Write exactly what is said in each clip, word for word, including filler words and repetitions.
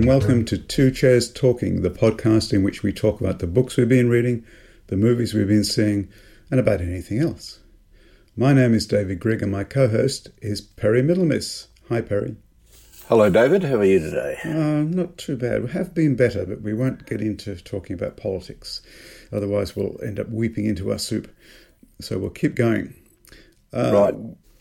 and welcome to Two Chairs Talking, the podcast in which we talk about the books we've been reading, the movies we've been seeing, and about anything else. My name is David Grigg and my co-host is Perry Middlemiss. Hi, Perry. Hello, David. How are you today? Uh, not too bad. We have been better, but we won't get into talking about politics. Otherwise, we'll end up weeping into our soup. So we'll keep going. Uh, right.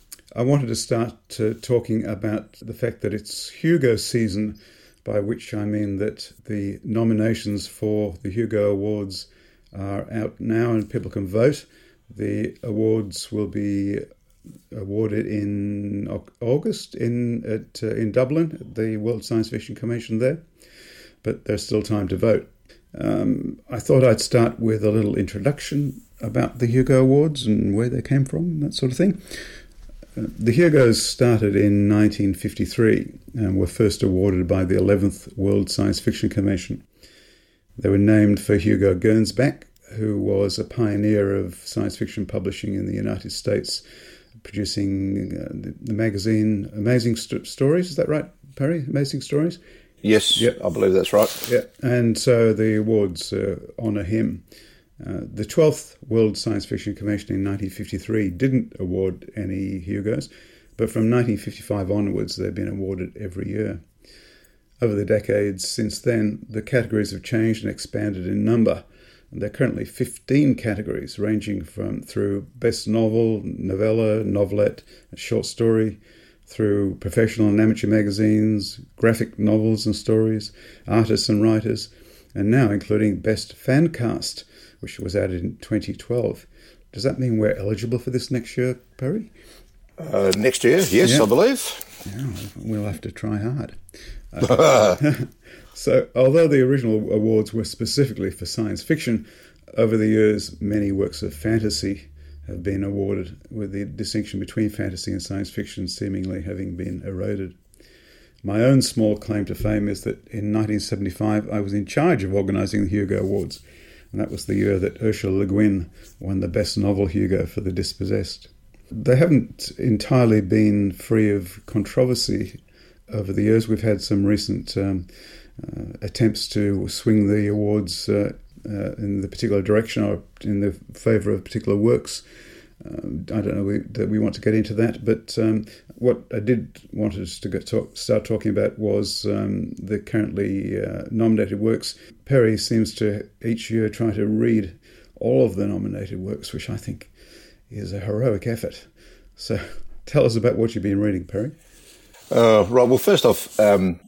I wanted to start uh, talking about the fact that it's Hugo season, by which I mean that the nominations for the Hugo Awards are out now and people can vote. The awards will be awarded in August in at uh, in Dublin at the World Science Fiction Convention there, but there's still time to vote. Um, I thought I'd start with a little introduction about the Hugo Awards and where they came from, that sort of thing. Uh, the Hugos started in nineteen fifty-three and were first awarded by the eleventh World Science Fiction Convention. They were named for Hugo Gernsback, who was a pioneer of science fiction publishing in the United States, producing uh, the, the magazine Amazing St- Stories. Is that right, Perry? Amazing Stories? Yes, yep. I believe that's right. Yeah, and so the awards uh, honour him. Uh, the twelfth World Science Fiction Convention in nineteen fifty-three didn't award any Hugos, but from nineteen fifty-five onwards they've been awarded every year. Over the decades since then, the categories have changed and expanded in number. And there are currently fifteen categories, ranging from through best novel, novella, novelette, short story, through professional and amateur magazines, graphic novels and stories, artists and writers, and now including best fan cast, which was added in twenty twelve. Does that mean we're eligible for this next year, Perry? Uh, next year, yes, yeah. I believe. Yeah, we'll have to try hard. Uh, so, although the original awards were specifically for science fiction, over the years many works of fantasy have been awarded, with the distinction between fantasy and science fiction seemingly having been eroded. My own small claim to fame is that in nineteen seventy-five I was in charge of organising the Hugo Awards, and that was the year that Ursula Le Guin won the Best Novel Hugo for The Dispossessed. They haven't entirely been free of controversy over the years. We've had some recent um, uh, attempts to swing the awards uh, uh, in the particular direction or in the favour of particular works. Um, I don't know we, that we want to get into that, but um, what I did want us to get talk, start talking about was um, the currently uh, nominated works. Perry seems to each year try to read all of the nominated works, which I think is a heroic effort. So tell us about what you've been reading, Perry. Uh, right, well, first off, um,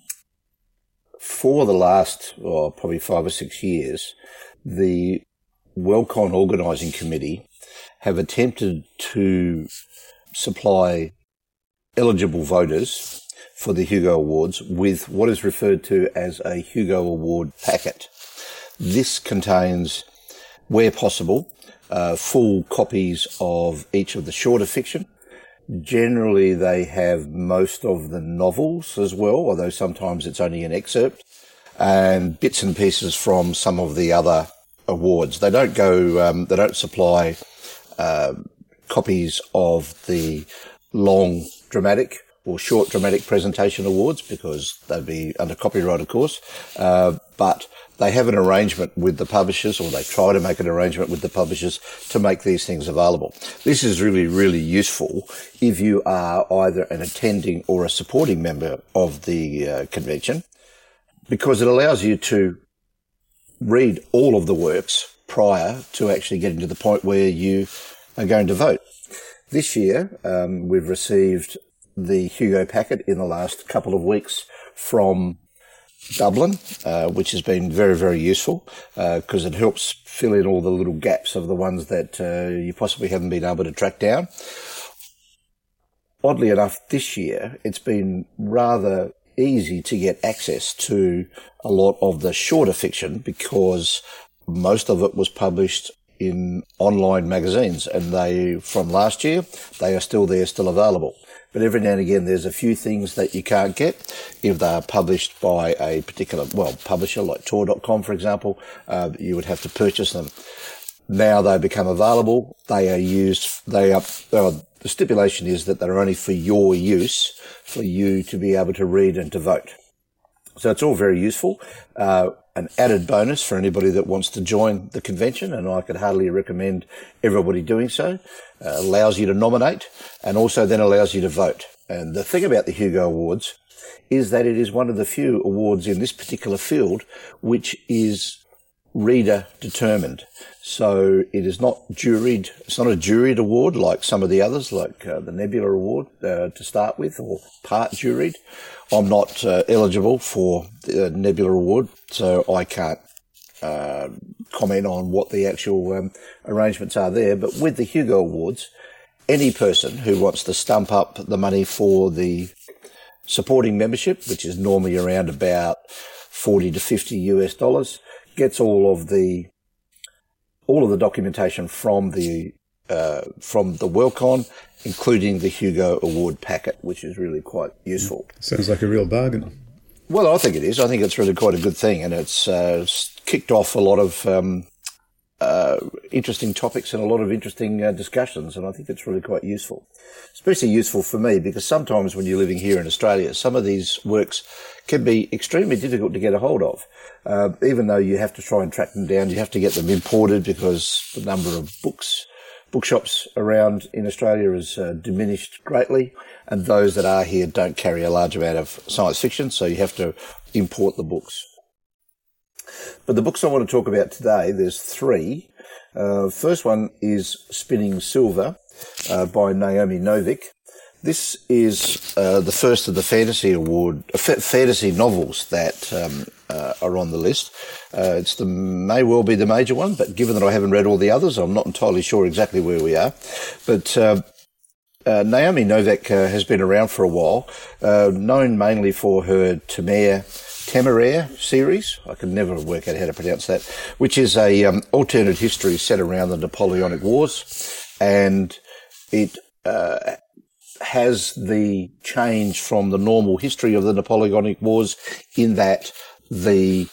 for the last oh, probably five or six years, the Wellcon Organising Committee have attempted to supply eligible voters for the Hugo Awards with what is referred to as a Hugo Award packet. This contains, where possible, uh, full copies of each of the shorter fiction. Generally, they have most of the novels as well, although sometimes it's only an excerpt, and bits and pieces from some of the other awards. They don't go, um, they don't supply uh, copies of the long dramatic or short dramatic presentation awards because they'd be under copyright, of course, uh, but they have an arrangement with the publishers, or they try to make an arrangement with the publishers to make these things available. This is really, really useful if you are either an attending or a supporting member of the uh, convention, because it allows you to read all of the works prior to actually getting to the point where you are going to vote. This year, um, we've received the Hugo packet in the last couple of weeks from Dublin, uh, which has been very, very useful because uh, it helps fill in all the little gaps of the ones that uh, you possibly haven't been able to track down. Oddly enough, this year, it's been rather easy to get access to a lot of the shorter fiction because most of it was published in online magazines, and they, from last year, they are still there, still available. But every now and again, there's a few things that you can't get if they're published by a particular, well, publisher like Tor dot com, for example. Uh, you would have to purchase them. Now they become available. They are used, they are, uh, the stipulation is that they're only for your use, for you to be able to read and to vote. So it's all very useful. Uh, an added bonus for anybody that wants to join the convention, and I could hardly recommend everybody doing so. Uh, allows you to nominate and also then allows you to vote. And the thing about the Hugo Awards is that it is one of the few awards in this particular field which is reader determined. So it is not juried, it's not a juried award like some of the others, like uh, the Nebula Award uh, to start with, or part juried. I'm not uh, eligible for the Nebula Award, so I can't uh, comment on what the actual um, arrangements are there. But with the Hugo Awards, any person who wants to stump up the money for the supporting membership, which is normally around about forty to fifty US dollars, gets all of the all of the documentation from the uh, from the Worldcon, including the Hugo Award packet, which is really quite useful. Sounds like a real bargain. Well, I think it is. I think it's really quite a good thing, and it's uh, kicked off a lot of um, uh, interesting topics and a lot of interesting uh, discussions, and I think it's really quite useful. Especially useful for me because sometimes when you're living here in Australia, some of these works can be extremely difficult to get a hold of. Uh, even though you have to try and track them down, you have to get them imported because the number of books, bookshops around in Australia has uh, diminished greatly, and those that are here don't carry a large amount of science fiction, so you have to import the books. But the books I want to talk about today, there's three. Uh, first one is Spinning Silver uh, by Naomi Novik. This is uh, the first of the fantasy award, uh, f- fantasy novels that um, uh, are on the list. Uh, it's the may well be the major one, but given that I haven't read all the others, I'm not entirely sure exactly where we are. But uh, uh, Naomi Novik uh, has been around for a while, uh, known mainly for her Temeraire, Temeraire series. I can never work out how to pronounce that, which is a um, alternate history set around the Napoleonic Wars, and it uh, has the change from the normal history of the Napoleonic Wars in that the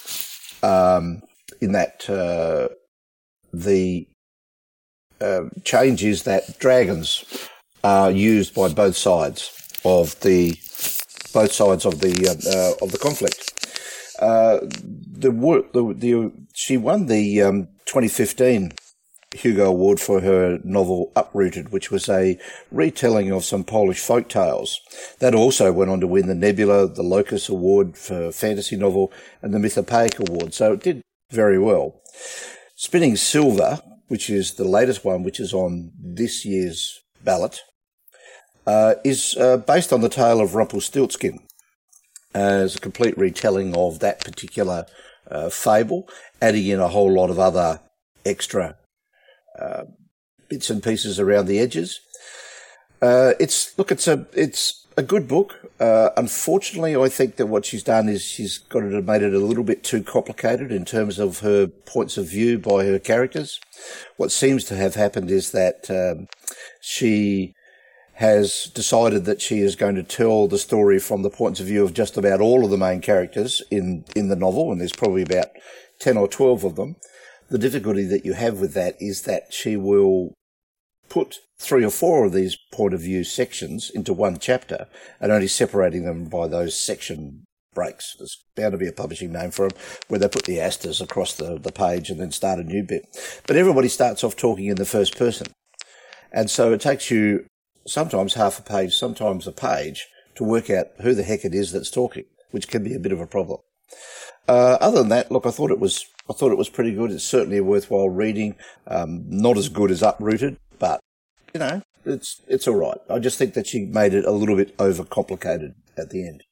um, in that uh, the uh, change is that dragons are used by both sides of the both sides of the uh, uh, of the conflict. Uh, the, the the she won the um, twenty fifteen Hugo Award for her novel Uprooted, which was a retelling of some Polish folk tales. That also went on to win the Nebula, the Locus Award for fantasy novel, and the Mythopoeic Award, so it did very well. Spinning Silver, which is the latest one, which is on this year's ballot, uh, is uh, based on the tale of Rumpelstiltskin, as a complete retelling of that particular uh, fable, adding in a whole lot of other extra Uh, bits and pieces around the edges. Uh, it's look, it's a it's a good book. Uh, unfortunately, I think that what she's done is she's got it made it a little bit too complicated in terms of her points of view by her characters. What seems to have happened is that um, she has decided that she is going to tell the story from the points of view of just about all of the main characters in in the novel, and there's probably about ten or twelve of them. The difficulty that you have with that is that she will put three or four of these point of view sections into one chapter and only separating them by those section breaks. There's bound to be a publishing name for them where they put the asters across the, the page and then start a new bit. But everybody starts off talking in the first person. And so it takes you sometimes half a page, sometimes a page to work out who the heck it is that's talking, which can be a bit of a problem. Uh, other than that, look, I thought it was I thought it was pretty good. It's certainly a worthwhile reading. Um, not as good as Uprooted, but you know, it's it's all right. I just think that she made it a little bit overcomplicated at the end.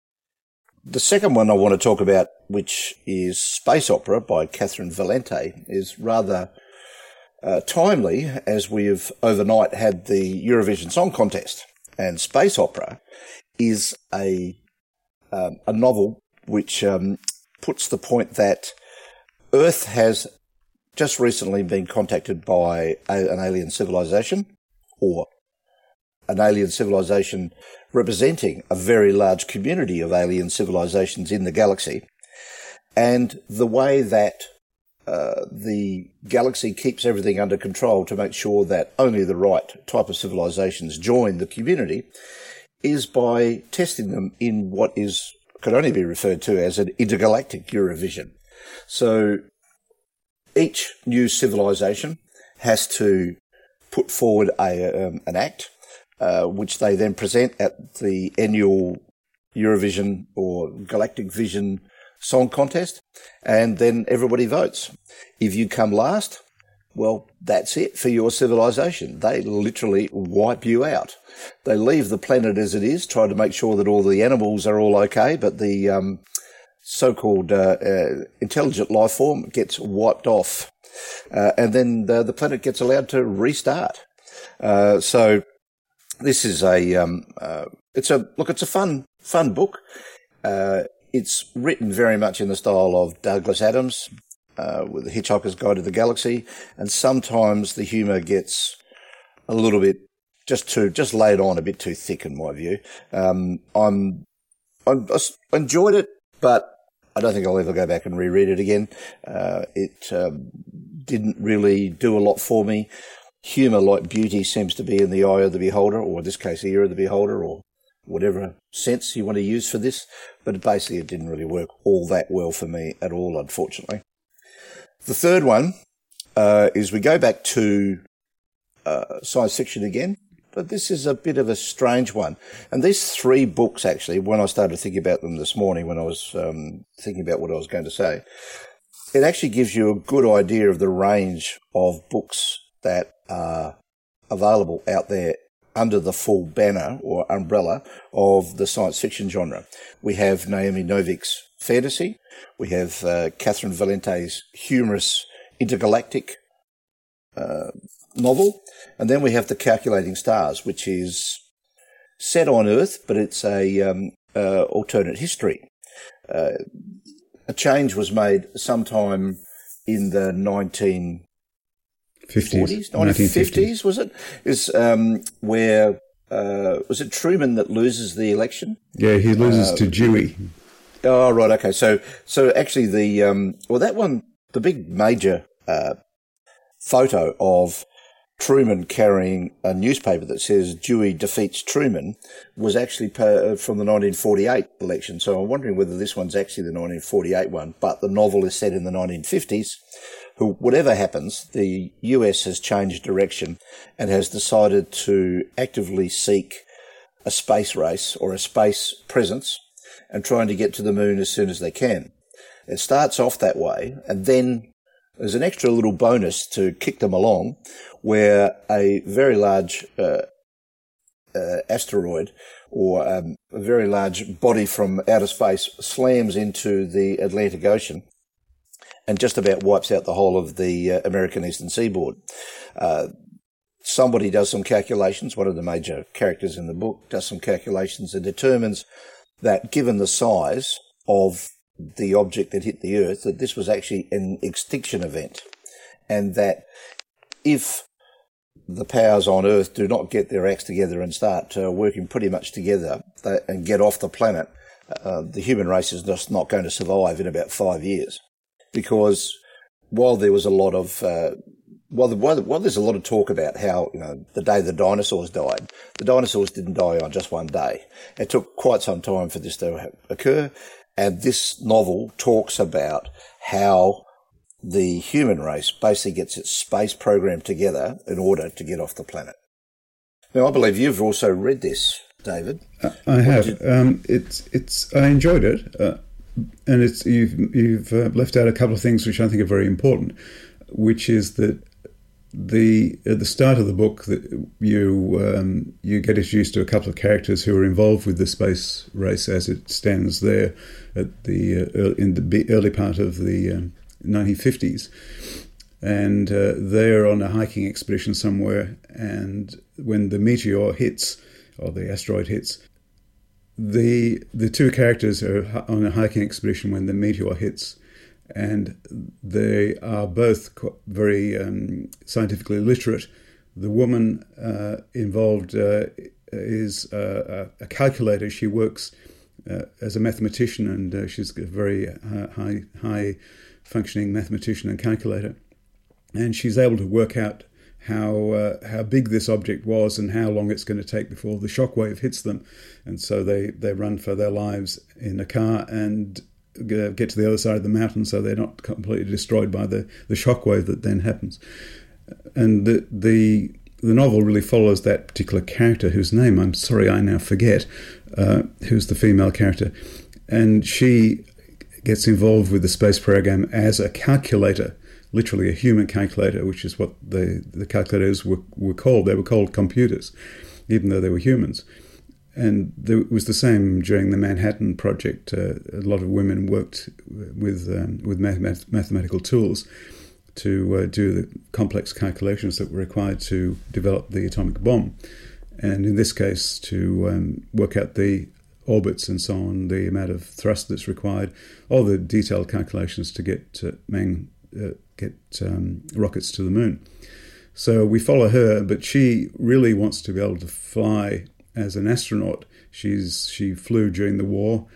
The second one I want to talk about, which is Space Opera by Catherine Valente, is rather uh, timely, as we have overnight had the Eurovision Song Contest, and Space Opera is a um, a novel which um, puts the point that Earth has just recently been contacted by a, an alien civilization, or an alien civilization representing a very large community of alien civilizations in the galaxy. And the way that uh, the galaxy keeps everything under control to make sure that only the right type of civilizations join the community is by testing them in what is could only be referred to as an intergalactic Eurovision. So each new civilization has to put forward a, um, an act, uh, which they then present at the annual Eurovision or Galactic Vision Song Contest, and then everybody votes. If you come last, well, that's it for your civilization. They literally wipe you out. They leave the planet as it is, try to make sure that all the animals are all okay, but the um, so-called uh, uh, intelligent life form gets wiped off. Uh, and then the, the planet gets allowed to restart. Uh, so this is a, um, uh, it's a, look, it's a fun, fun book. Uh, it's written very much in the style of Douglas Adams, uh, with The Hitchhiker's Guide to the Galaxy. And sometimes the humour gets a little bit just too, just laid on a bit too thick in my view. Um, I'm, I'm, I enjoyed it, but I don't think I'll ever go back and reread it again. Uh, it um, didn't really do a lot for me. Humour, like beauty, seems to be in the eye of the beholder, or in this case, ear of the beholder, or whatever sense you want to use for this. But basically, it didn't really work all that well for me at all, unfortunately. The third one uh, is we go back to uh, science fiction again. But this is a bit of a strange one. And these three books, actually, when I started thinking about them this morning, when I was um, thinking about what I was going to say, it actually gives you a good idea of the range of books that are available out there under the full banner or umbrella of the science fiction genre. We have Naomi Novik's fantasy. We have uh, Catherine Valente's humorous intergalactic uh novel, and then we have The Calculating Stars, which is set on Earth, but it's a um, uh, alternate history. Uh, a change was made sometime in the nineteen forties, nineteen fifties, was it? Is um, where uh, was it Truman that loses the election? Yeah, he loses uh, to Dewey. Oh, right, okay. So, so actually, the um, well, that one, the big major uh, photo of Truman carrying a newspaper that says Dewey defeats Truman was actually per, from the nineteen forty-eight election. So I'm wondering whether this one's actually the nineteen forty-eight one, but the novel is set in the nineteen fifties. Who, whatever happens, the U S has changed direction and has decided to actively seek a space race or a space presence and trying to get to the moon as soon as they can. It starts off that way, and then there's an extra little bonus to kick them along where a very large uh, uh, asteroid or um, a very large body from outer space slams into the Atlantic Ocean and just about wipes out the whole of the uh, American eastern seaboard. Uh, somebody does some calculations, one of the major characters in the book does some calculations and determines that given the size of the object that hit the Earth, that this was actually an extinction event, and that if the powers on Earth do not get their acts together and start uh, working pretty much together they, and get off the planet, uh, the human race is just not going to survive in about five years. Because while there was a lot of, uh, while, the, while, while there's a lot of talk about how, you know, the day the dinosaurs died, the dinosaurs didn't die on just one day. It took quite some time for this to occur. And this novel talks about how the human race basically gets its space program together in order to get off the planet. Now, I believe you've also read this, David. I have. Did... Um, it's it's. I enjoyed it, uh, and it's you've you've uh, left out a couple of things which I think are very important, which is that the at the start of the book that you um, you get introduced to a couple of characters who are involved with the space race as it stands there at the uh, early, in the early part of the um, nineteen fifties, and uh, they're on a hiking expedition somewhere, and when the meteor hits or the asteroid hits, the the two characters are on a hiking expedition when the meteor hits. And they are both very um, scientifically literate. The woman uh, involved uh, is uh, a calculator. She works uh, as a mathematician, and uh, she's a very high, high functioning mathematician and calculator. And she's able to work out how uh, how big this object was and how long it's going to take before the shockwave hits them. And so they, they run for their lives in a car and get to the other side of the mountain so they're not completely destroyed by the, the shockwave that then happens. And the, the the novel really follows that particular character, whose name I'm sorry I now forget, uh, who's the female character. And she gets involved with the space program as a calculator, literally a human calculator, which is what the, the calculators were, were called. They were called computers, even though they were humans. And there, it was the same during the Manhattan Project. Uh, a lot of women worked with um, with mathemat- mathematical tools to uh, do the complex calculations that were required to develop the atomic bomb. And in this case, to um, work out the orbits and so on, the amount of thrust that's required, all the detailed calculations to get uh, man, uh, get um, rockets to the moon. So we follow her, but she really wants to be able to fly as an astronaut. She's she flew during the war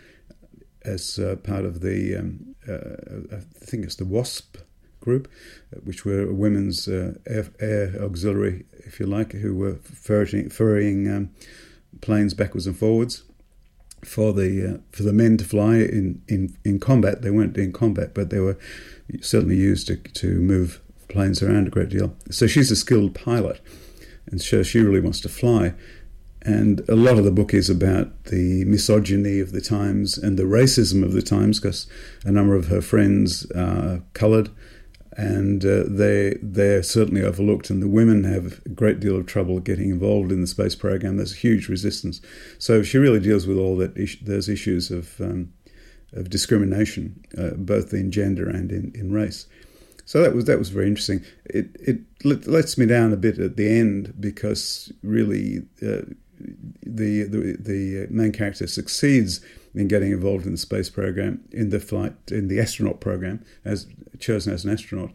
as uh, part of the, um, uh, I think it's the WASP group, which were a women's uh, air, air auxiliary, if you like, who were ferrying, ferrying um, planes backwards and forwards for the uh, for the men to fly in, in, in combat. They weren't in combat, but they were certainly used to, to move planes around a great deal. So she's a skilled pilot, and so she really wants to fly. And a lot of the book is about the misogyny of the times and the racism of the times, because a number of her friends are coloured, and uh, they, they're certainly overlooked, and the women have a great deal of trouble getting involved in the space program. There's huge resistance. So she really deals with all that is- those issues of um, of discrimination, uh, both in gender and in, in race. So that was that was very interesting. It it lets me down a bit at the end, because really uh, the, the the main character succeeds in getting involved in the space program, in the flight, in the astronaut program, as chosen as an astronaut.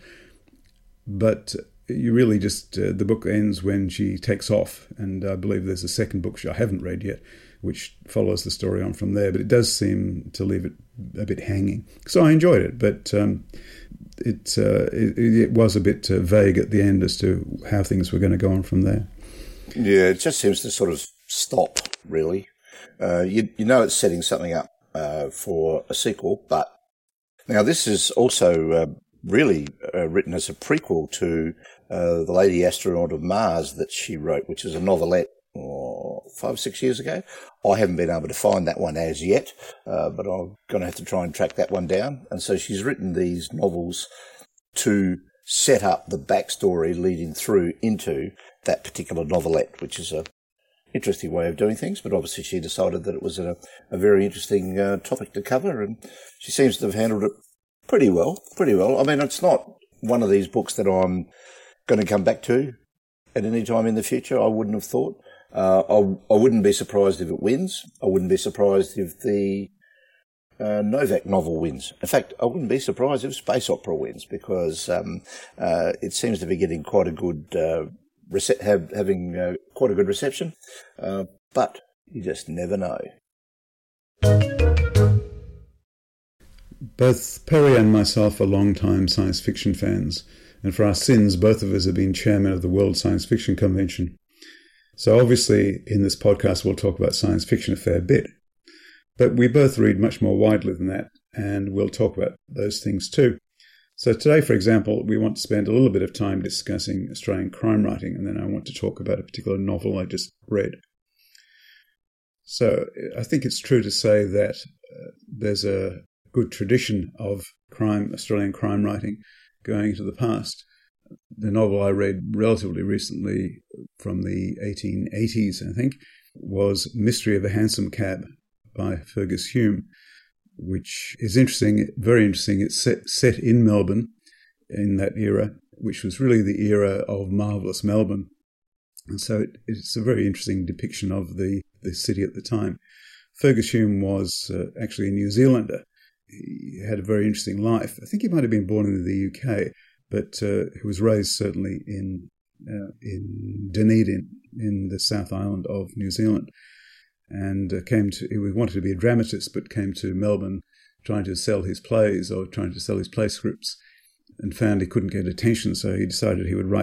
But you really just, uh, the book ends when she takes off, and I believe there's a second book which I haven't read yet, which follows the story on from there. But it does seem to leave it a bit hanging. So I enjoyed it, but um, it, uh, it it was a bit uh, vague at the end as to how things were going to go on from there. Yeah, it just seems to sort of stop, really. Uh, you, you know it's setting something up uh, for a sequel, but now this is also uh, really uh, written as a prequel to uh, The Lady Astronaut of Mars that she wrote, which is a novelette oh, five or six years ago. I haven't been able to find that one as yet, uh, but I'm going to have to try and track that one down. And so she's written these novels to set up the backstory leading through into that particular novelette, which is a interesting way of doing things, but obviously she decided that it was a, a very interesting uh, topic to cover, and she seems to have handled it pretty well, pretty well. I mean, it's not one of these books that I'm going to come back to at any time in the future, I wouldn't have thought. Uh, I, I wouldn't be surprised if it wins. I wouldn't be surprised if the uh, Novak novel wins. In fact, I wouldn't be surprised if Space Opera wins, because um, uh, it seems to be getting quite a good uh, Rece- have, having uh, quite a good reception, uh, but you just never know. Both Perry and myself are long-time science fiction fans, and for our sins, both of us have been chairman of the World Science Fiction Convention. So obviously, in this podcast, we'll talk about science fiction a fair bit. But we both read much more widely than that, and we'll talk about those things too. So today, for example, we want to spend a little bit of time discussing Australian crime writing, and then I want to talk about a particular novel I just read. So I think it's true to say that uh, there's a good tradition of crime, Australian crime writing, going into the past. The novel I read relatively recently, from the eighteen eighties, I think, was Mystery of a Hansom Cab by Fergus Hume, which is interesting, very interesting. It's set, set in Melbourne in that era, which was really the era of marvellous Melbourne. And so it, it's a very interesting depiction of the, the city at the time. Fergus Hume was uh, actually a New Zealander. He had a very interesting life. I think he might have been born in the U K, but uh, he was raised certainly in uh, in Dunedin, in the South Island of New Zealand. And uh, came to, he wanted to be a dramatist, but came to Melbourne trying to sell his plays or trying to sell his play scripts, and found he couldn't get attention, so he decided he would write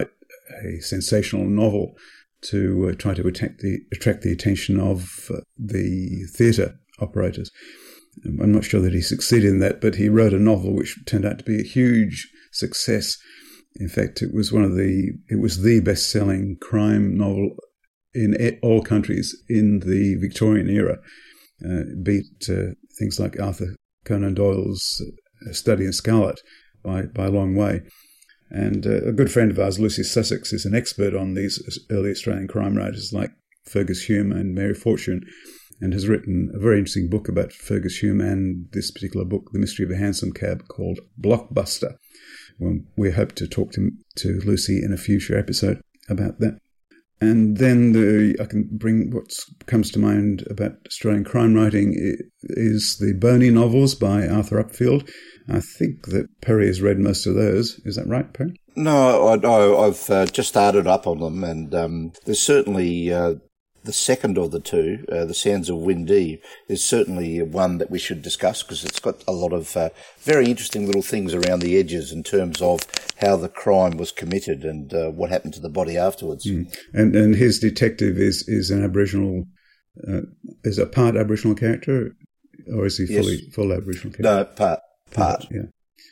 a sensational novel to uh, try to attract the, attract the attention of uh, the theatre operators. I'm not sure that he succeeded in that, but he wrote a novel which turned out to be a huge success. In fact, it was one of the it was the best-selling crime novel in all countries in the Victorian era. Uh, beat uh, things like Arthur Conan Doyle's uh, Study in Scarlet by by a long way. And uh, a good friend of ours, Lucy Sussex, is an expert on these early Australian crime writers like Fergus Hume and Mary Fortune, and has written a very interesting book about Fergus Hume and this particular book, The Mystery of a Hansom Cab, called Blockbuster. Well, we hope to talk to, to Lucy in a future episode about that. And then the, I can bring what comes to mind about Australian crime writing is the Boney novels by Arthur Upfield. I think that Perry has read most of those. Is that right, Perry? No, I, no I've uh, just started up on them, and um, there's certainly uh, the second of the two, uh, The Sands of Windee, is certainly one that we should discuss because it's got a lot of uh, very interesting little things around the edges in terms of how the crime was committed and uh, what happened to the body afterwards. Mm. And and his detective is is an Aboriginal, uh, is a part Aboriginal character, or is he fully yes. full Aboriginal character? No, part. Part. Yeah.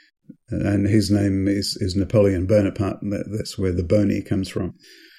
And his name is, is Napoleon Bonaparte, and that, that's where the Boney comes from.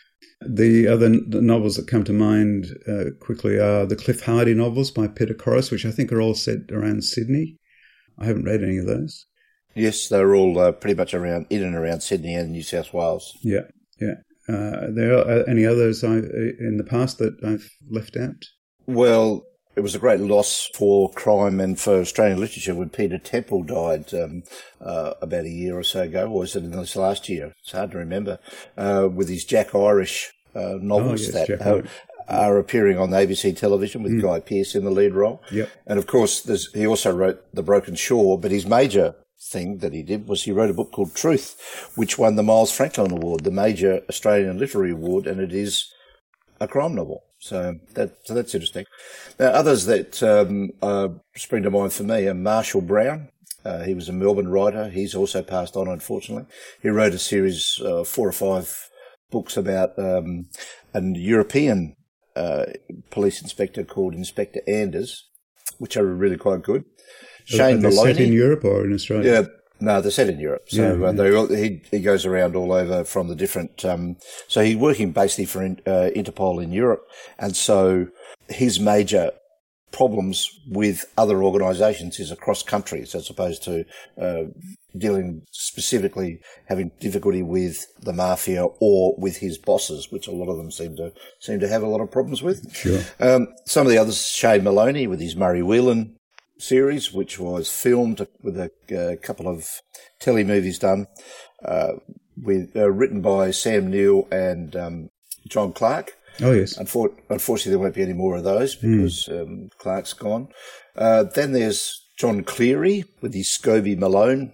The other n- novels that come to mind uh, quickly are the Cliff Hardy novels by Peter Corris, which I think are all set around Sydney. I haven't read any of those. Yes, they're all uh, pretty much around in and around Sydney and New South Wales. Yeah, yeah. Uh, there are any others I, in the past that I've left out? Well, it was a great loss for crime and for Australian literature when Peter Temple died um, uh, about a year or so ago, or was it in this last year? It's hard to remember, uh, with his Jack Irish uh, novels oh, yes, that are, are appearing on A B C television with mm. Guy Pearce in the lead role. Yep. And, of course, there's, he also wrote The Broken Shore, but his major thing that he did was he wrote a book called Truth, which won the Miles Franklin Award, the major Australian literary award, and it is a crime novel. So that so that's interesting. Now, others that um, uh, spring to mind for me are Marshall Brown. Uh, he was a Melbourne writer. He's also passed on, unfortunately. He wrote a series, uh, four or five books about um, an European uh, police inspector called Inspector Anders, which are really quite good. Shane are they Maloney. Set in Europe or in Australia? Yeah. No, they're set in Europe. So yeah, uh, yeah. they all, he he goes around all over from the different. Um, so he's working basically for uh, Interpol in Europe, and so his major problems with other organisations is across countries, as opposed to uh, dealing specifically having difficulty with the mafia or with his bosses, which a lot of them seem to seem to have a lot of problems with. Sure. Um, some of the others, Shane Maloney with his Murray Whelan series, which was filmed with a, a couple of telemovies done, uh, with uh, written by Sam Neill and um, John Clark. Oh, yes. Unfor- unfortunately, there won't be any more of those because mm. um, Clark's gone. Uh, then there's John Cleary with his Scobie Malone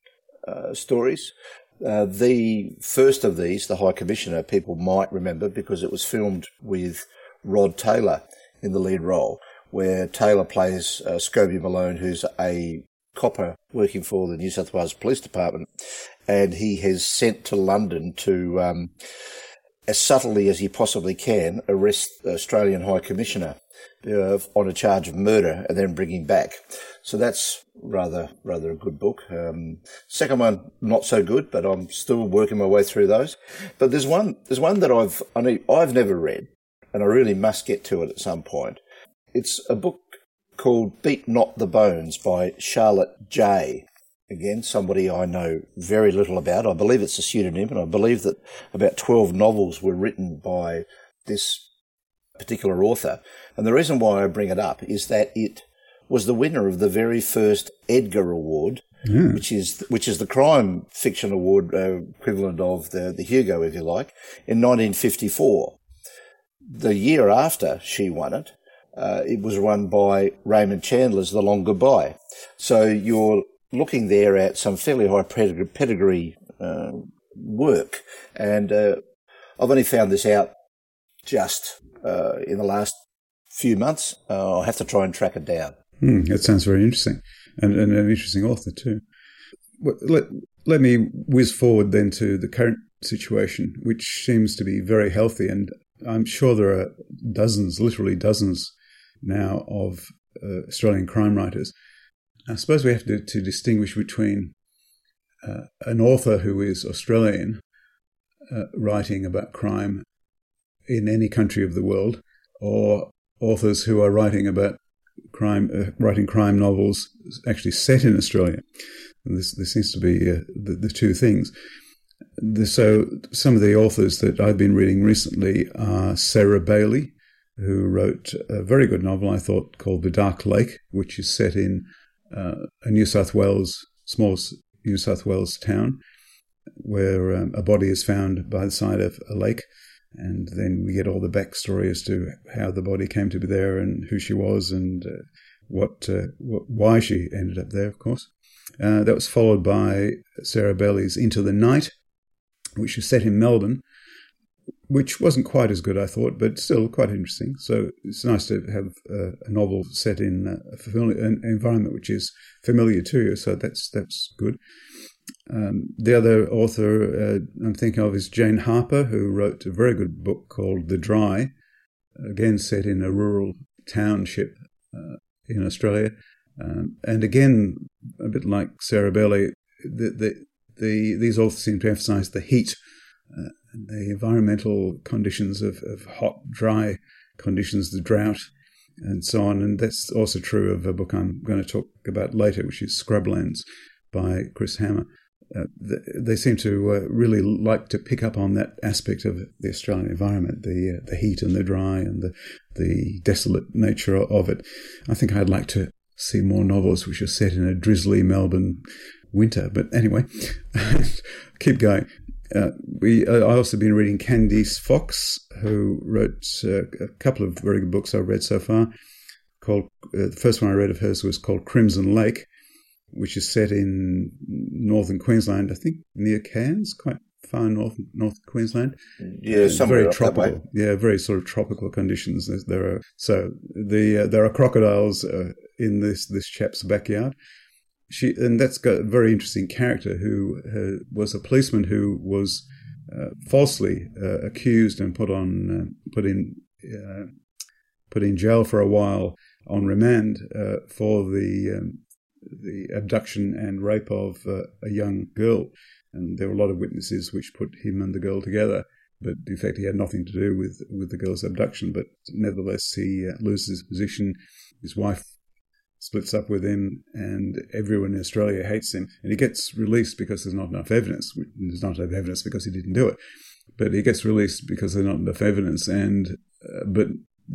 uh, stories. Uh, the first of these, The High Commissioner, people might remember because it was filmed with Rod Taylor in the lead role, where Taylor plays uh, Scobie Malone, who's a copper working for the New South Wales Police Department, and he has sent to London to, um, as subtly as he possibly can, arrest the Australian High Commissioner uh, on a charge of murder and then bring him back. So that's rather rather a good book. Um, second one, not so good, but I'm still working my way through those. But there's one there's one that I've I mean, I've never read, and I really must get to it at some point. It's a book called Beat Not the Bones by Charlotte Jay. Again, somebody I know very little about. I believe it's a pseudonym, and I believe that about twelve novels were written by this particular author. And the reason why I bring it up is that it was the winner of the very first Edgar Award, mm. which is which is the crime fiction award uh, equivalent of the, the Hugo, if you like, in nineteen fifty-four. The year after she won it, Uh, it was run by Raymond Chandler's The Long Goodbye. So you're looking there at some fairly high pedigree, pedigree uh, work. And uh, I've only found this out just uh, in the last few months. Uh, I'll have to try and track it down. Mm, that sounds very interesting. And, and an interesting author too. well, let, let me whiz forward then to the current situation, which seems to be very healthy. And I'm sure there are dozens, literally dozens now of uh, Australian crime writers. I suppose we have to, to distinguish between uh, an author who is Australian uh, writing about crime in any country of the world, or authors who are writing about crime, uh, writing crime novels actually set in Australia. And this, this seems to be uh, the, the two things. The, so some of the authors that I've been reading recently are Sarah Bailey, who wrote a very good novel, I thought, called The Dark Lake, which is set in uh, a New South Wales, small New South Wales town, where um, a body is found by the side of a lake. And then we get all the backstory as to how the body came to be there and who she was and uh, what, uh, what why she ended up there, of course. Uh, that was followed by Sarah Bailey's Into the Night, which is set in Melbourne, which wasn't quite as good, I thought, but still quite interesting. So it's nice to have uh, a novel set in a familiar, an environment which is familiar to you, so that's that's good. Um, the other author uh, I'm thinking of is Jane Harper, who wrote a very good book called The Dry, again set in a rural township uh, in Australia. Um, and again, a bit like Sarah Bailey, the, the, the, these authors seem to emphasize the heat, uh, the environmental conditions of, of hot, dry conditions, the drought, and so on. And that's also true of a book I'm going to talk about later, which is Scrublands by Chris Hammer. Uh, they seem to uh, really like to pick up on that aspect of the Australian environment, the uh, the heat and the dry and the the desolate nature of it. I think I'd like to see more novels which are set in a drizzly Melbourne winter. But anyway, keep going. Uh, we uh, I also been reading Candice Fox, who wrote uh, a couple of very good books I've read so far. Called uh, the first one I read of hers was called Crimson Lake, which is set in northern Queensland, I think near Cairns, quite far north, north Queensland. Yeah, somewhere very up tropical. that way. Yeah, very sort of tropical conditions. There, there are so the uh, there are crocodiles uh, in this this chap's backyard. She and that's got a very interesting character who uh, was a policeman who was uh, falsely uh, accused and put on uh, put in uh, put in jail for a while on remand uh, for the. Um, the abduction and rape of uh, a young girl. And there were a lot of witnesses which put him and the girl together, but in fact he had nothing to do with, with the girl's abduction. But nevertheless, he uh, loses his position. His wife splits up with him, and everyone in Australia hates him. And he gets released because there's not enough evidence. There's not enough evidence because he didn't do it. But he gets released because there's not enough evidence. And uh, but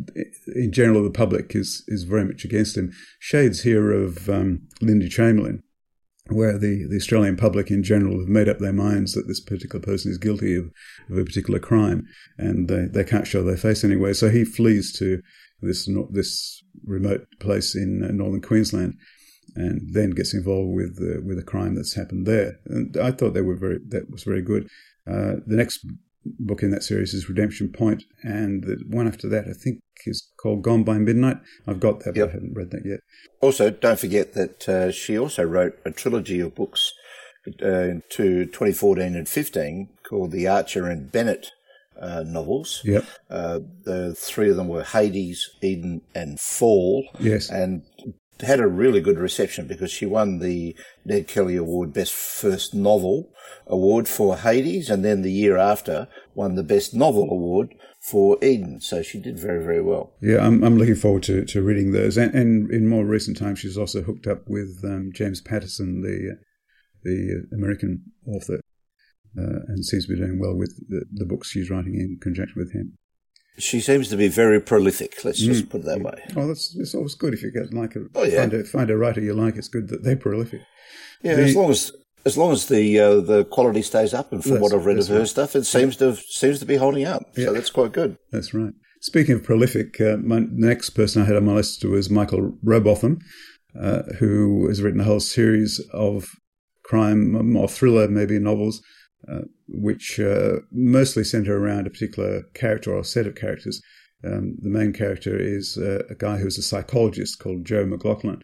in general, the public is, is very much against him. Shades here of um, Lindy Chamberlain, where the, the Australian public in general have made up their minds that this particular person is guilty of, of a particular crime, and they, they can't show their face anyway. So he flees to this this remote place in uh, northern Queensland, and then gets involved with uh, with a crime that's happened there. And I thought they were very that was very good. Uh, the next book in that series is Redemption Point, and the one after that I think is called Gone by Midnight. I've got that, yep. but I haven't read that yet. Also, don't forget that uh, she also wrote a trilogy of books uh, to twenty fourteen and fifteen called the Archer and Bennett uh, novels. Yep. Uh, the three of them were Hades, Eden, and Fall. Yes. And had a really good reception because she won the Ned Kelly Award Best First Novel Award for Hades, and then the year after won the Best Novel Award for Eden. So she did very, very well. Yeah, I'm I'm looking forward to, to reading those. And, and in more recent times, she's also hooked up with um, James Patterson, the the American author, uh, and seems to be doing well with the, the books she's writing in conjunction with him. She seems to be very prolific. Let's just mm. put it that way. Oh, that's it's always good if you get like a oh, yeah. find a find a writer you like. It's good that they're prolific. Yeah, the, as long as as long as the uh, the quality stays up, and from what I've read of her right. stuff, it seems to seems to be holding up. Yeah. So that's quite good. That's right. Speaking of prolific, uh, my the next person I had on my list was Michael Robotham, uh, who has written a whole series of crime or thriller, maybe novels. Uh, which uh, mostly centre around a particular character or a set of characters. Um, the main character is uh, a guy who's a psychologist called Joe McLaughlin,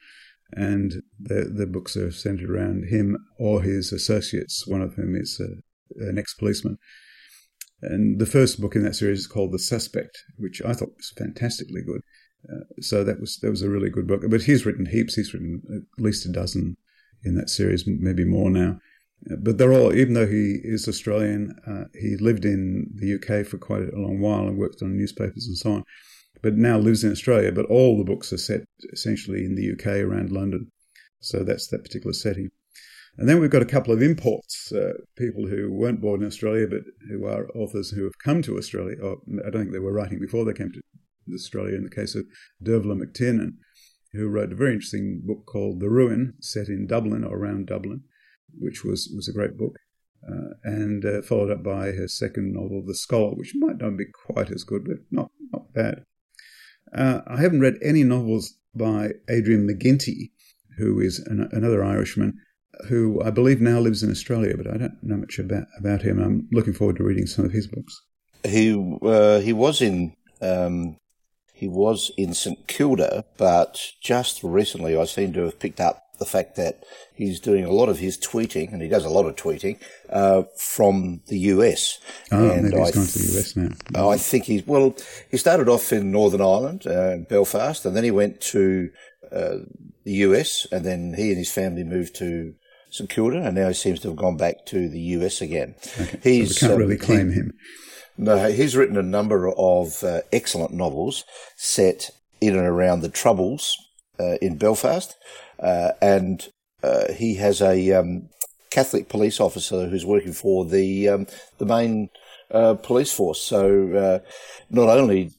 and the the books are centered around him or his associates, one of whom is a, an ex-policeman. And the first book in that series is called The Suspect, which I thought was fantastically good. Uh, so that was that was a really good book. But he's written heaps. He's written at least a dozen in that series, maybe more now. But they're all, even though he is Australian, uh, he lived in the U K for quite a long while and worked on newspapers and so on, but now lives in Australia. But all the books are set essentially in the U K, around London. So that's that particular setting. And then we've got a couple of imports, uh, people who weren't born in Australia, but who are authors who have come to Australia. Or I don't think they were writing before they came to Australia, in the case of Dervla McTiernan, who wrote a very interesting book called The Ruin, set in Dublin or around Dublin, which was, was a great book, uh, and uh, followed up by her second novel, The Scholar, which might not be quite as good, but not, not bad. Uh, I haven't read any novels by Adrian McGinty, who is an, another Irishman, who I believe now lives in Australia, but I don't know much about, about him. I'm looking forward to reading some of his books. He uh, he was in um, he was in St Kilda, but just recently I seem to have picked up the fact that he's doing a lot of his tweeting, and he does a lot of tweeting, uh, from the U S. Oh, and maybe he's I gone to the U S now. th- I think he's, well, he started off in Northern Ireland, uh, in Belfast, and then he went to uh, the U S, and then he and his family moved to St Kilda, and now he seems to have gone back to the U S again. Okay. He's, So we can't really um, claim he, him. No, he's written a number of uh, excellent novels set in and around the Troubles uh, in Belfast, uh, and uh, he has a um, Catholic police officer who's working for the um, the main uh, police force. So uh, not only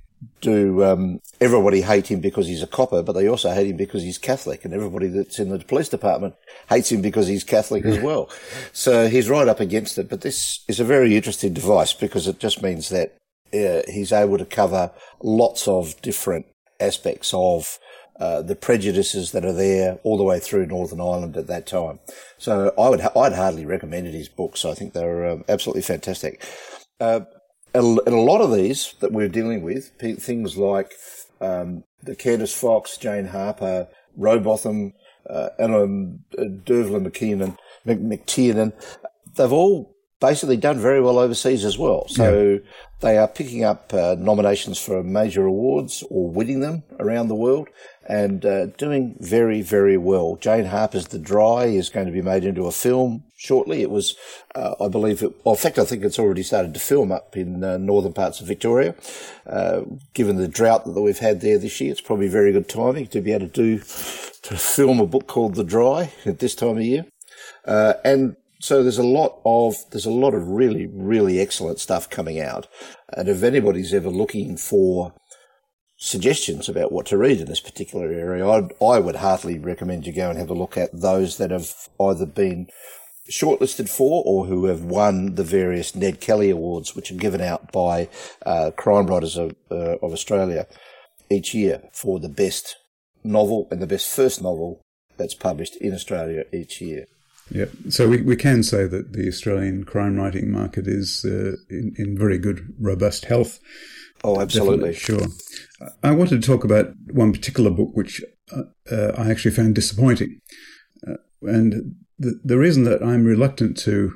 do um, everybody hate him because he's a copper, but they also hate him because he's Catholic, and everybody that's in the police department hates him because he's Catholic as well. So he's right up against it. But this is a very interesting device because it just means that uh, he's able to cover lots of different aspects of uh, the prejudices that are there all the way through Northern Ireland at that time. So I would, I'd hardly recommended his books. I think they're um, absolutely fantastic. Uh, And a lot of these that we're dealing with, things like um, the Curtis Fox, Jane Harper, Rowbotham, uh, and um, Dervla McKiernan, McTiernan, they've all basically done very well overseas as well. So yeah. They are picking up uh, nominations for major awards or winning them around the world and uh, doing very, very well. Jane Harper's The Dry is going to be made into a film shortly. It was, uh, I believe, it, well, in fact, I think it's already started to film up in uh, northern parts of Victoria. Uh, given the drought that we've had there this year, it's probably very good timing to be able to do, to film a book called The Dry at this time of year. Uh, and So there's a lot of there's a lot of really, really excellent stuff coming out. And if anybody's ever looking for suggestions about what to read in this particular area, I'd, I would heartily recommend you go and have a look at those that have either been shortlisted for or who have won the various Ned Kelly Awards, which are given out by uh, Crime Writers of, uh, of Australia each year for the best novel and the best first novel that's published in Australia each year. Yeah, so we, we can say that the Australian crime writing market is uh, in, in very good, robust health. Oh, absolutely. Definitely, sure. I wanted to talk about one particular book which uh, uh, I actually found disappointing. Uh, and the, the reason that I'm reluctant to...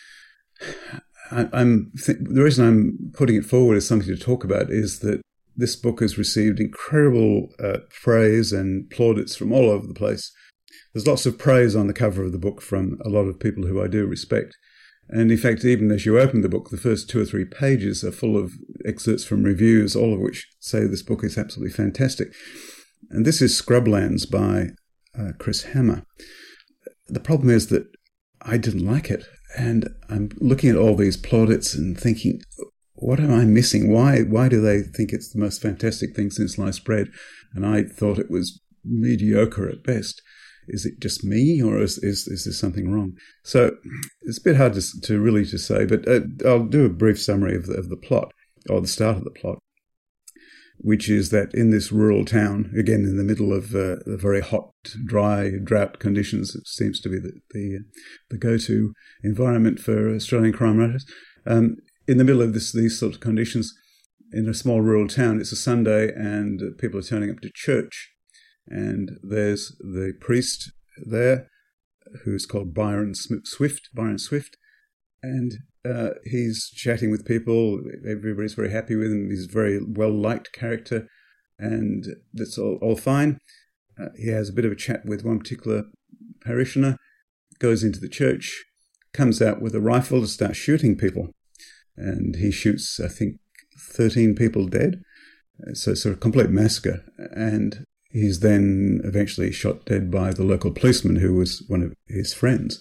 I, I'm th- the reason I'm putting it forward as something to talk about is that this book has received incredible uh, praise and plaudits from all over the place. There's lots of praise on the cover of the book from a lot of people who I do respect. And in fact, even as you open the book, the first two or three pages are full of excerpts from reviews, all of which say this book is absolutely fantastic. And this is Scrublands by uh, Chris Hammer. The problem is that I didn't like it. And I'm looking at all these plaudits and thinking, what am I missing? Why, why do they think it's the most fantastic thing since sliced bread? And I thought it was mediocre at best. Is it just me, or is, is is there something wrong? So it's a bit hard to to really to say, but uh, I'll do a brief summary of the, of the plot, or the start of the plot, which is that in this rural town, again in the middle of uh, the very hot, dry, drought conditions, it seems to be the the, the go-to environment for Australian crime writers. Um, in the middle of this these sort of conditions, in a small rural town, it's a Sunday, and people are turning up to church. and there's the priest there who's called Byron Swift, Byron Swift, and uh, he's chatting with people. Everybody's very happy with him. He's a very well-liked character, and that's all, all fine. Uh, he has a bit of a chat with one particular parishioner, goes into the church, comes out with a rifle to start shooting people, and he shoots, I think, thirteen people dead. So it's a complete massacre, and he's then eventually shot dead by the local policeman who was one of his friends.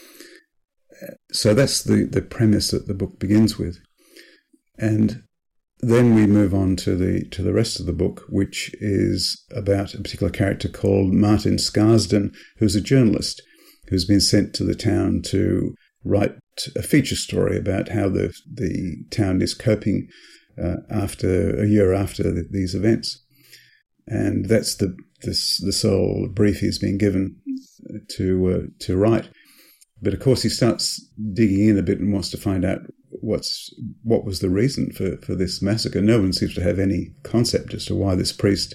So that's the, the premise that the book begins with. And then we move on to the to the rest of the book, which is about a particular character called Martin Scarsden, who's a journalist who's been sent to the town to write a feature story about how the the town is coping uh, after a year after the, these events. And that's the this the sole brief he's been given to uh, to write. But of course, he starts digging in a bit and wants to find out what's what was the reason for, for this massacre. No one seems to have any concept as to why this priest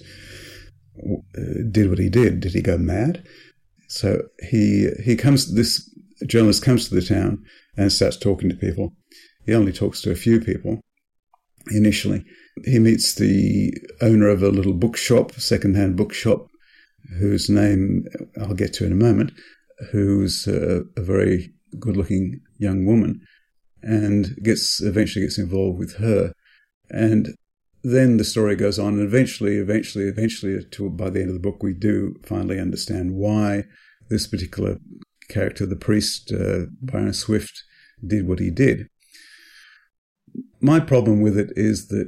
uh, did what he did. Did he go mad? So he he comes. This journalist comes to the town and starts talking to people. He only talks to a few people initially. He meets the owner of a little bookshop, second-hand bookshop, whose name I'll get to in a moment, who's a, a very good-looking young woman, and gets eventually gets involved with her. And then the story goes on, and eventually, eventually, eventually, to, by the end of the book, we do finally understand why this particular character, the priest, uh, Byron Swift, did what he did. My problem with it is that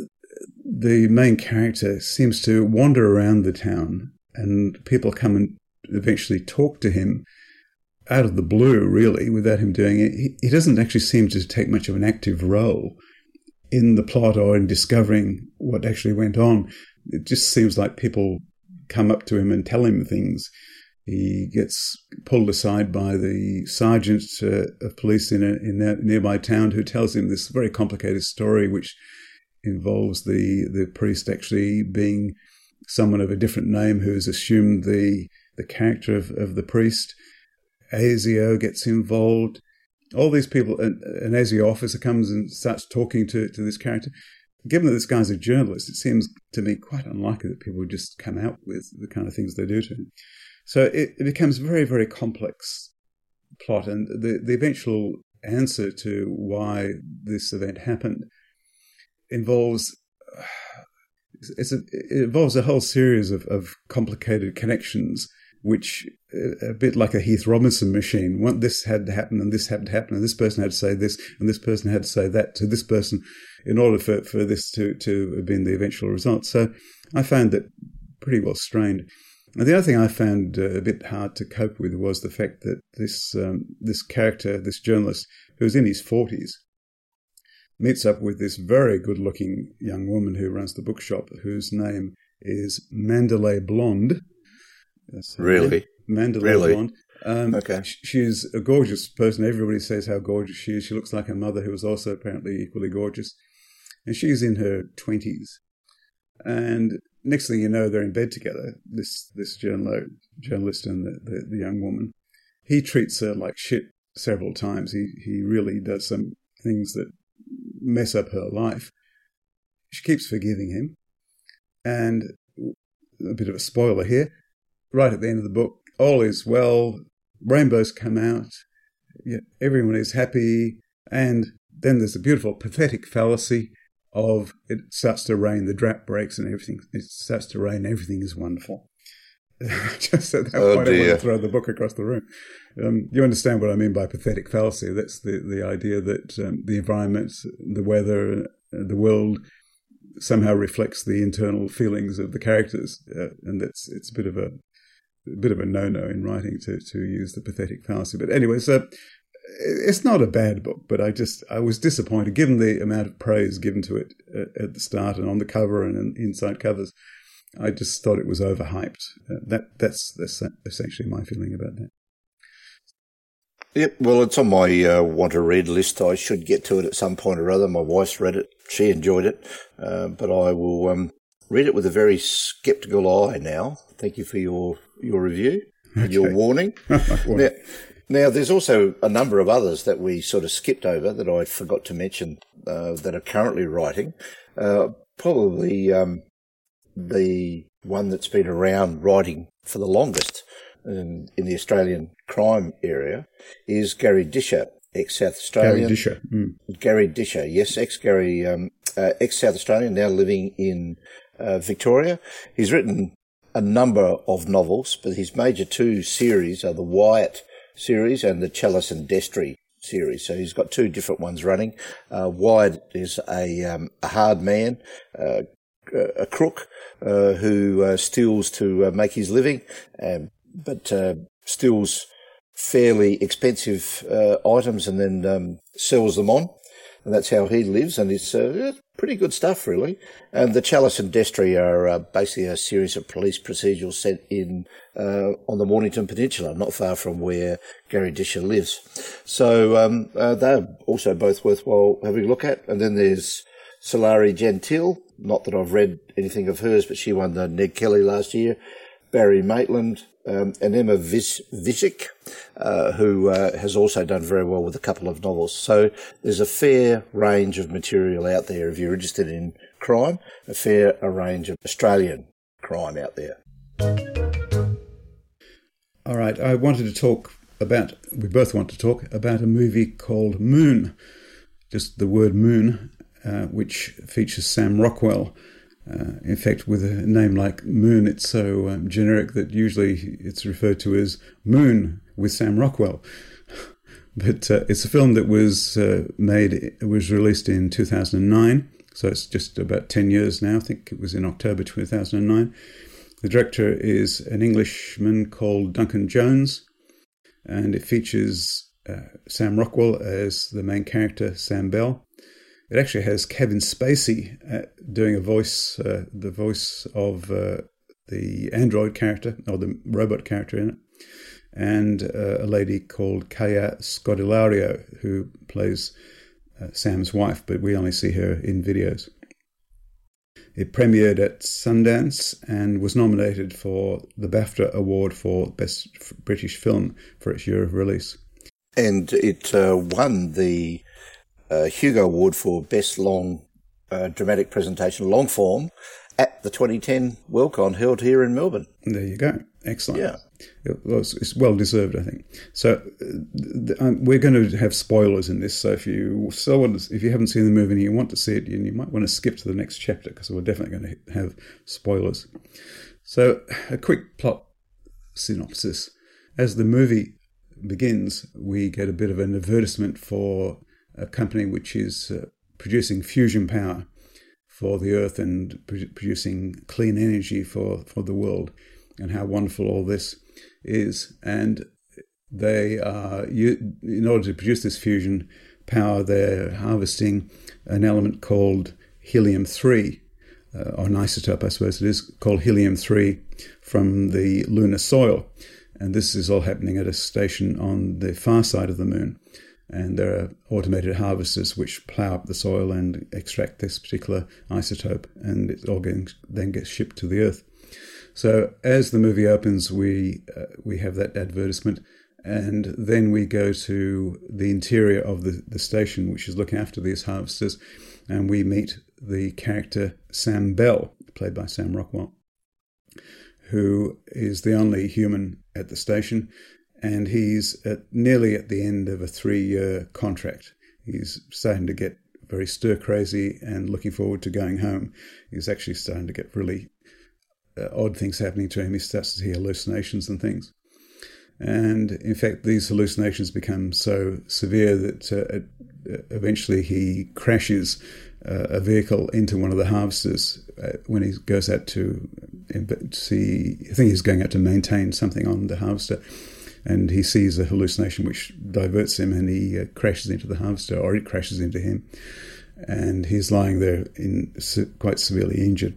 the main character seems to wander around the town, and people come and eventually talk to him out of the blue, really, without him doing it. He, he doesn't actually seem to take much of an active role in the plot or in discovering what actually went on. It just seems like people come up to him and tell him things. He gets pulled aside by the sergeant uh, of police in a, in a nearby town, who tells him this very complicated story, which involves the, the priest actually being someone of a different name who's assumed the the character of, of the priest. ASIO gets involved. All these people, an, an ASIO officer comes and starts talking to, to this character. Given that this guy's a journalist, it seems to me quite unlikely that people would just come out with the kind of things they do to him. So it, it becomes a very, very complex plot, and the, the eventual answer to why this event happened involves it's a, it involves a whole series of, of complicated connections, which a bit like a Heath Robinson machine. One, this had to happen, and this had to happen, and this person had to say this, and this person had to say that to this person in order for, for this to, to have been the eventual result. So I found that pretty well strained. And the other thing I found uh, a bit hard to cope with was the fact that this um, this character, this journalist, who's in his forties, meets up with this very good-looking young woman who runs the bookshop, whose name is Mandalay Blonde. Really? Mandalay really? Blonde. Um, okay. She's a gorgeous person. Everybody says how gorgeous she is. She looks like her mother, who was also apparently equally gorgeous. And she's in her twenties. And next thing you know, they're in bed together, this this journal, journalist and the, the, the young woman. He treats her like shit several times. He, he really does some things that mess up her life. She keeps forgiving him. And a bit of a spoiler here, right at the end of the book, all is well, rainbows come out, everyone is happy, and then there's a beautiful pathetic fallacy of it starts to rain, the drap breaks and everything, it starts to rain, everything is wonderful. Just at that oh point, dear. I want to throw the book across the room. Um, you understand what I mean by pathetic fallacy. That's the, the idea that um, the environment, the weather, uh, the world somehow reflects the internal feelings of the characters, uh, and that's it's a bit of a, a bit of a no-no in writing to to use the pathetic fallacy. But anyway, so it's not a bad book, but I just I was disappointed given the amount of praise given to it at, at the start and on the cover and in inside covers. I just thought it was overhyped. Uh, that that's that's essentially my feeling about that. Yep, well, it's on my uh, want-to-read list. I should get to it at some point or other. My wife's read it. She enjoyed it. Uh, but I will um, read it with a very sceptical eye now. Thank you for your, your review and okay. your warning. now, now, there's also a number of others that we sort of skipped over that I forgot to mention uh, that are currently writing. Uh, probably um, the one that's been around writing for the longest in, in the Australian crime area is Gary Disher, ex-South Australian. Gary Disher. Mm. Gary Disher, yes, ex-Gary, um, uh, ex-South Australian, now living in uh, Victoria. He's written a number of novels, but his major two series are the Wyatt series and the Chalice and Destry series. So he's got two different ones running. Uh, Wyatt is a, um, a hard man, uh, a crook, uh, who uh, steals to uh, make his living, um, but uh, steals fairly expensive uh, items and then um, sells them on. And that's how he lives, and it's uh, pretty good stuff, really. And the Chalice and Destry are uh, basically a series of police procedurals set in uh, on the Mornington Peninsula, not far from where Gary Disher lives. So um, uh, they're also both worthwhile having a look at. And then there's Solari Gentile, not that I've read anything of hers, but she won the Ned Kelly last year. Barry Maitland, um, and Emma Vis- Visick, uh, who uh, has also done very well with a couple of novels. So there's a fair range of material out there if you're interested in crime, a fair a range of Australian crime out there. All right, I wanted to talk about, we both want to talk about a movie called Moon, just the word Moon, uh, which features Sam Rockwell. Uh, in fact, with a name like Moon, it's so um, generic that usually it's referred to as Moon with Sam Rockwell. But uh, it's a film that was uh, made, it was released in two thousand nine, so it's just about ten years now. I think it was in October two thousand nine. The director is an Englishman called Duncan Jones, and it features uh, Sam Rockwell as the main character, Sam Bell. It actually has Kevin Spacey uh, doing a voice, uh, the voice of uh, the android character, or the robot character in it, and uh, a lady called Kaya Scodelario, who plays uh, Sam's wife, but we only see her in videos. It premiered at Sundance and was nominated for the BAFTA Award for Best British Film for its year of release. And it uh, won the Uh, Hugo Award for Best Long uh, Dramatic Presentation, long form, at the twenty ten Worldcon held here in Melbourne. There you go. Excellent. Yeah. It was, it's well deserved, I think. So uh, um, we're going to have spoilers in this. So if you so want to, if you haven't seen the movie and you want to see it, you, you might want to skip to the next chapter because we're definitely going to have spoilers. So a quick plot synopsis. As the movie begins, we get a bit of an advertisement for a company which is uh, producing fusion power for the Earth and pro- producing clean energy for, for the world, and how wonderful all this is. And they are, in order to produce this fusion power, they're harvesting an element called helium three, uh, or an isotope, I suppose it is, called helium three from the lunar soil. And this is all happening at a station on the far side of the moon. And there are automated harvesters which plough up the soil and extract this particular isotope, and it all getting, then gets shipped to the Earth. So as the movie opens, we uh, we have that advertisement, and then we go to the interior of the, the station, which is looking after these harvesters, and we meet the character Sam Bell, played by Sam Rockwell, who is the only human at the station. And he's at nearly at the end of a three-year contract. He's starting to get very stir-crazy and looking forward to going home. He's actually starting to get really uh, odd things happening to him. He starts to see hallucinations and things. And in fact, these hallucinations become so severe that uh, eventually he crashes uh, a vehicle into one of the harvesters uh, when he goes out to see, I think he's going out to maintain something on the harvester. And he sees a hallucination which diverts him, and he uh, crashes into the harvester, or it crashes into him. And he's lying there in quite severely injured.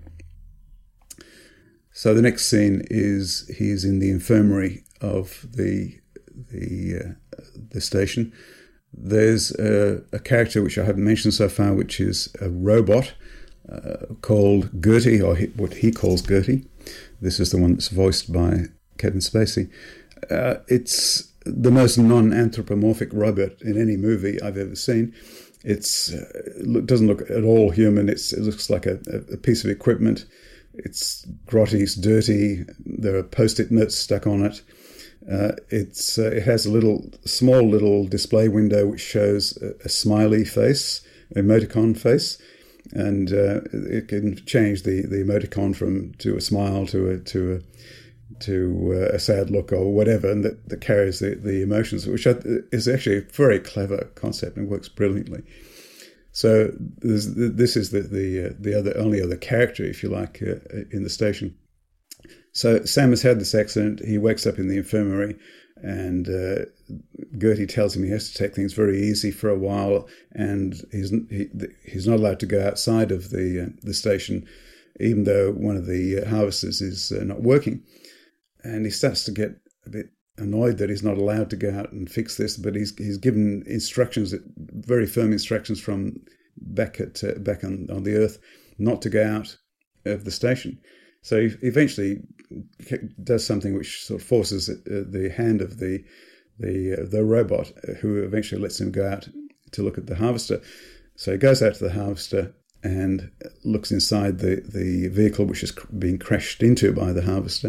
So the next scene is he's in the infirmary of the the uh, the station. There's a, a character which I haven't mentioned so far, which is a robot uh, called Gertie, or he, what he calls Gertie. This is the one that's voiced by Kevin Spacey. Uh, it's the most non-anthropomorphic robot in any movie I've ever seen. It's uh, it doesn't look at all human. It's, it looks like a, a piece of equipment. It's grotty, it's dirty. There are post-it notes stuck on it. Uh, it's uh, it has a little small little display window which shows a, a smiley face, emoticon face, and uh, it can change the, the emoticon from to a smile to a to a to uh, a sad look or whatever, and that, that carries the, the emotions, which is actually a very clever concept and works brilliantly. So this is the the, uh, the other only other character, if you like, uh, in the station. So Sam has had this accident. He wakes up in the infirmary, and uh, Gertie tells him he has to take things very easy for a while, and he's he, he's not allowed to go outside of the uh, the station, even though one of the uh, harvesters is uh, not working. And he starts to get a bit annoyed that he's not allowed to go out and fix this, but he's he's given instructions, very firm instructions from back at uh, back on, on the Earth, not to go out of the station. So he eventually does something which sort of forces the hand of the the uh, the robot, who eventually lets him go out to look at the harvester. So he goes out to the harvester and looks inside the, the vehicle which is being crashed into by the harvester,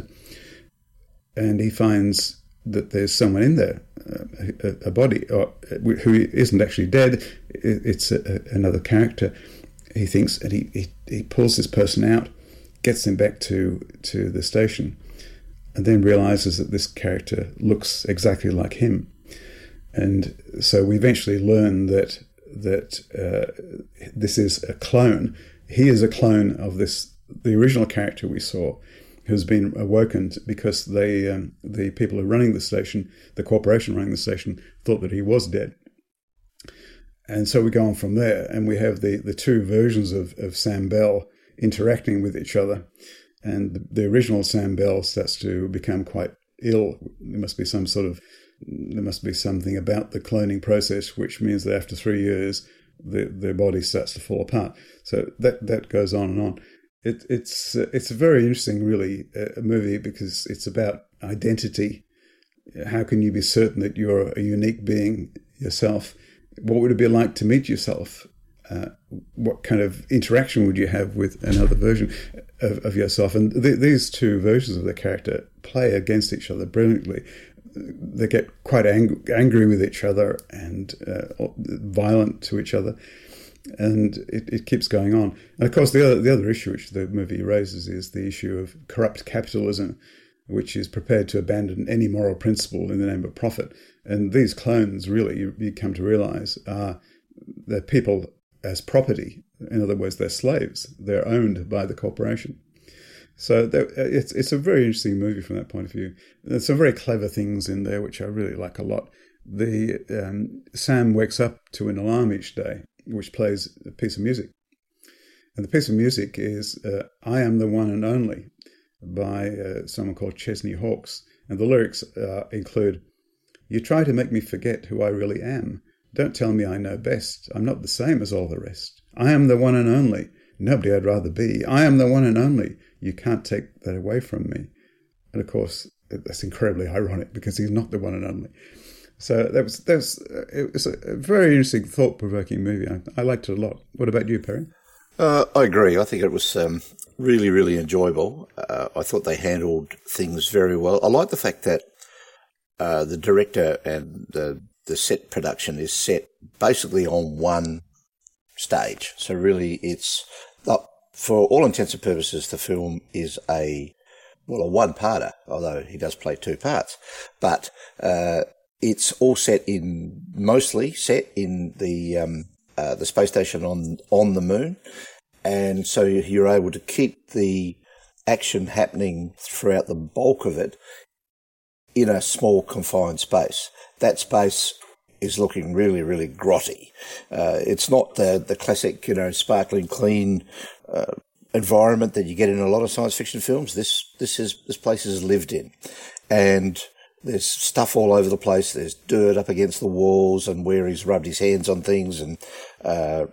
and he finds that there's someone in there, uh, a, a body, or, who isn't actually dead. It's a, a, another character, he thinks, and he, he, he pulls this person out, gets him back to, to the station, and then realizes that this character looks exactly like him. And so we eventually learn that that uh, this is a clone. He is a clone of this the original character we saw, who's been awakened because they um, the people who are running the station, the corporation running the station, thought that he was dead. And so we go on from there, and we have the, the two versions of, of Sam Bell interacting with each other. And the, the original Sam Bell starts to become quite ill. There must be some sort of, there must be something about the cloning process, which means that after three years, the, their body starts to fall apart. So that, that goes on and on. It, it's uh, it's a very interesting, really, uh, movie, because it's about identity. How can you be certain that you're a unique being yourself? What would it be like to meet yourself? Uh, what kind of interaction would you have with another version of, of yourself? And th- these two versions of the character play against each other brilliantly. They get quite ang- angry with each other and uh, violent to each other. And it, it keeps going on. And of course, the other the other issue which the movie raises is the issue of corrupt capitalism, which is prepared to abandon any moral principle in the name of profit. And these clones, really, you, you come to realize, are they're people as property. In other words, they're slaves. They're owned by the corporation. So it's it's a very interesting movie from that point of view. There's some very clever things in there which I really like a lot. The um, Sam wakes up to an alarm each day, which plays a piece of music. And the piece of music is uh, I Am the One and Only by uh, someone called Chesney Hawkes. And the lyrics uh, include, "You try to make me forget who I really am. Don't tell me I know best. I'm not the same as all the rest. I am the one and only. Nobody I'd rather be. I am the one and only. You can't take that away from me." And of course, that's incredibly ironic because he's not the one and only. So that was that was it was a very interesting, thought-provoking movie. I, I liked it a lot. What about you, Perry? Uh, I agree. I think it was um, really, really enjoyable. Uh, I thought they handled things very well. I like the fact that uh, the director and the the set production is set basically on one stage. So really, it's not, for all intents and purposes, the film is a well a one-parter, although he does play two parts, but. Uh, It's all set in, mostly set in the um, uh, the space station on on the moon, and so you're able to keep the action happening throughout the bulk of it in a small confined space. That space is looking really, really grotty. Uh, it's not the the classic, you know, sparkling, clean uh, environment that you get in a lot of science fiction films. This this is this place is lived in, and there's stuff all over the place. There's dirt up against the walls and where he's rubbed his hands on things, and uh,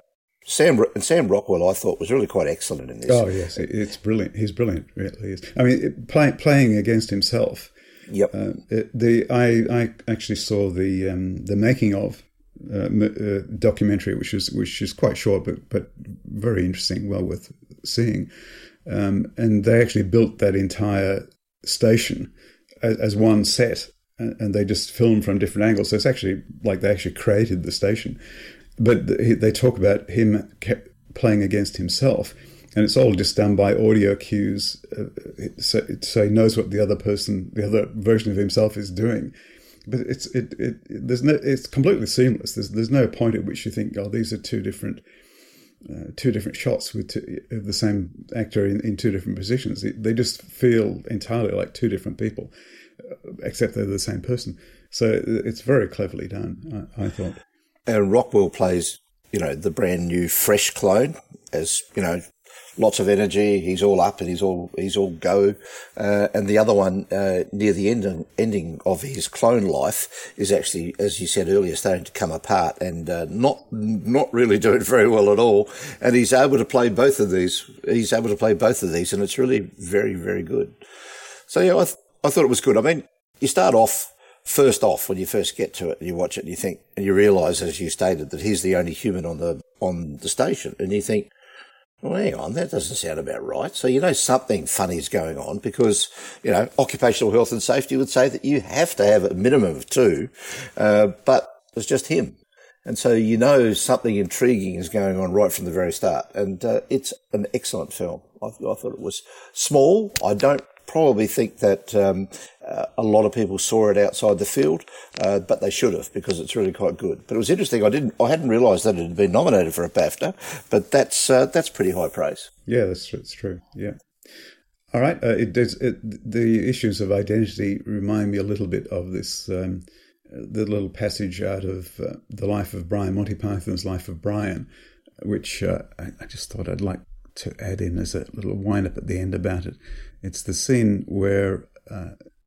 Sam and Sam Rockwell, I thought, was really quite excellent in this. Oh yes, it, it's brilliant. He's brilliant, really is. I mean, it, play, playing against himself. Yep. Uh, it, the I I actually saw the um, the making of uh, uh, documentary, which is which is quite short, but but very interesting, well worth seeing. Um, and they actually built that entire station as, as one set, and, and they just filmed from different angles. So it's actually like they actually created the station. But the, they talk about him kept playing against himself, and it's all just done by audio cues, uh, so, so he knows what the other person, the other version of himself, is doing. But it's it, it, it there's no it's completely seamless. There's there's no point at which you think, oh, these are two different uh, two different shots with two, of the same actor in, in two different positions. It, they just feel entirely like two different people, uh, except they're the same person. So it's very cleverly done, I, I thought. And Rockwell plays, you know, the brand new fresh clone, as, you know, lots of energy. He's all up and he's all he's all go. Uh, and the other one, uh, near the end, ending of his clone life, is actually, as you said earlier, starting to come apart and uh, not not really doing very well at all. And he's able to play both of these. He's able to play both of these, and it's really very, very good. So yeah, I th- I thought it was good. I mean, you start off. First off, when you first get to it and you watch it and you think, and you realise, as you stated, that he's the only human on the on the station, and you think, well, hang on, that doesn't sound about right. So you know something funny is going on, because, you know, occupational health and safety would say that you have to have a minimum of two, uh, but it's just him. And so you know something intriguing is going on right from the very start. And uh, it's an excellent film. I, I thought it was small. I don't probably think that um, uh, a lot of people saw it outside the field, uh, but they should have, because it's really quite good. But it was interesting. I didn't, I hadn't realised that it had been nominated for a BAFTA, but that's uh, that's pretty high praise. Yeah, that's that's true. Yeah. All right. Uh, it does. It, the issues of identity remind me a little bit of this. Um, the little passage out of uh, the life of Brian, Monty Python's Life of Brian, which uh, I, I just thought I'd like to add in as a little wind up at the end about it. It's the scene where uh,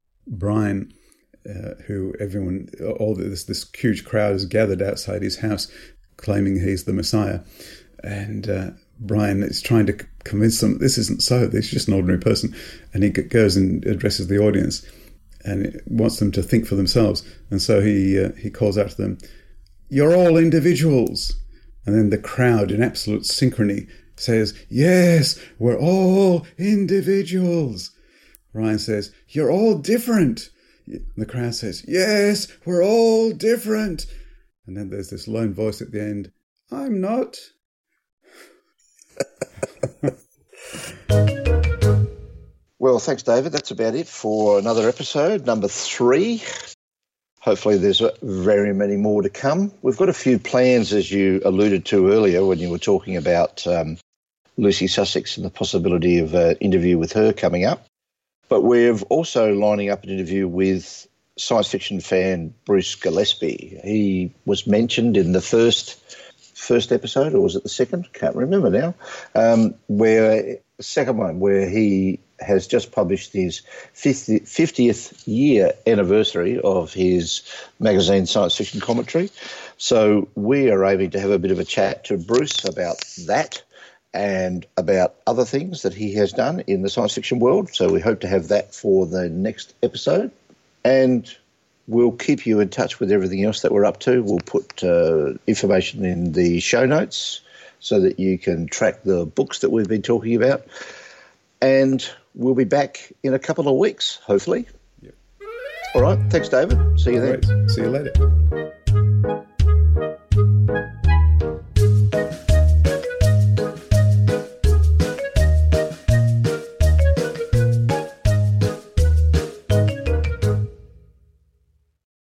Brian, uh, who everyone, all this this huge crowd is gathered outside his house, claiming he's the Messiah, and uh, Brian is trying to convince them this isn't so. He's just an ordinary person, and he goes and addresses the audience, and wants them to think for themselves. And so he uh, he calls out to them, "You're all individuals," and then the crowd, in absolute synchrony, says, "Yes, we're all individuals." Ryan says, "You're all different." The crowd says, "Yes, we're all different." And then there's this lone voice at the end, "I'm not." Well, thanks, David. That's about it for another episode, number three. Hopefully there's very many more to come. We've got a few plans, as you alluded to earlier when you were talking about um, Lucy Sussex and the possibility of an interview with her coming up. But we're also lining up an interview with science fiction fan Bruce Gillespie. He was mentioned in the first first episode, or was it the second? Can't remember now. Um, where the second one, where he has just published his fiftieth year anniversary of his magazine Science Fiction Commentary. So we are aiming to have a bit of a chat to Bruce about that and about other things that he has done in the science fiction world. So we hope to have that for the next episode. And we'll keep you in touch with everything else that we're up to. We'll put uh, information in the show notes so that you can track the books that we've been talking about. And we'll be back in a couple of weeks, hopefully. Yep. All right. Thanks, David. See you then. Great. See you later.